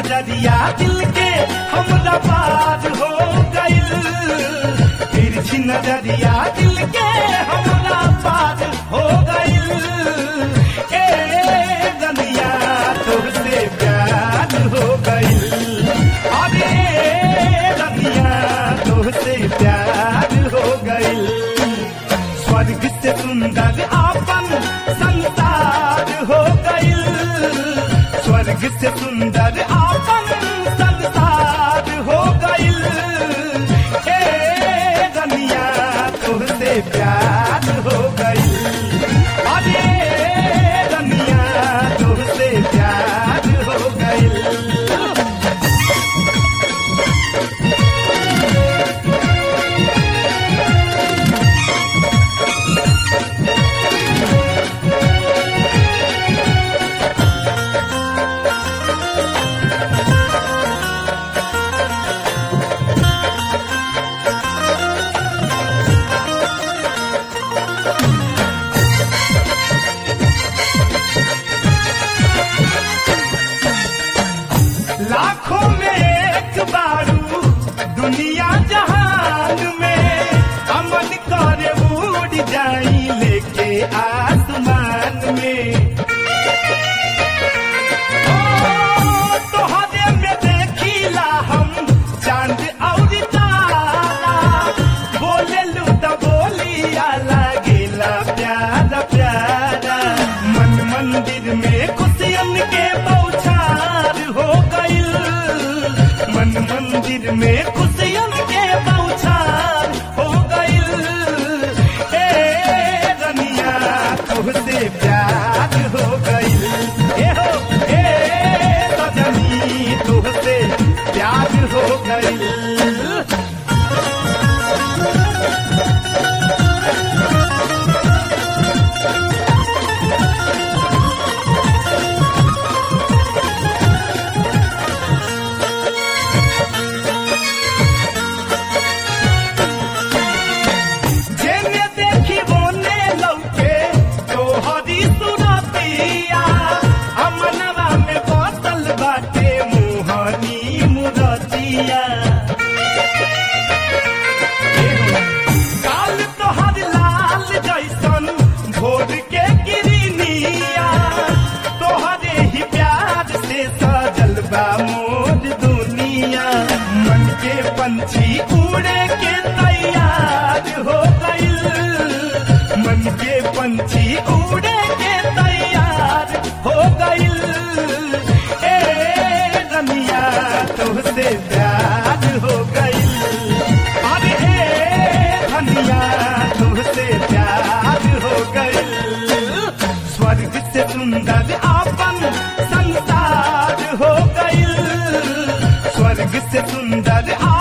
नजरिया दिल के हमरा पार हो गइल, तिरछी नजरिया दिल के हमरा पार हो गइल। ए रनिया तुझसे प्यार हो गइल, अरे रनिया तुझसे प्यार हो गइल। स्वर्ग से सुंदर आपन संसार हो गइल, स्वर्ग से सुंदर आपन संसार हो गइल। ए रनिया तुझसे प्यार हो गइल, अरे रनिया तुझसे प्यार हो गइल। लाखों में एक बारू दुनिया जहान में, अमन करे उड़ जाई लेके आसमान में। ओ तोहरे में देखिला हम चांद और तारा, बोले लूटा बोलिया लागेला प्यारा प्यारा। मन मंदिर में खुशियन के बौछार हो गइल, मन मंदिर में खुशियन के बौछार हो गइल। ए रनिया तुझसे प्यार हो गइल, ए हो ए सजनी तुझसे प्यार हो गइल। जेने देखी बोने लौके तोहरी सुरतिया, अमनवा में बसल बाटे मोहनी मुरतिया। काल तोहर लाल जैसन भोर के किरनिया, तोहरे ही प्यार से सजल बा मोर दुनिया। मन के पंछी उड़े के तैयार हो गइल, मन के पंछी उड़े के तैयार हो गइल। ए रनिया तुझसे प्यार हो गइल, अरे रनिया तुझसे प्यार हो गइल। स्वर्ग से सुंदर आपन संसार हो गइल, स्वर्ग से सुंदर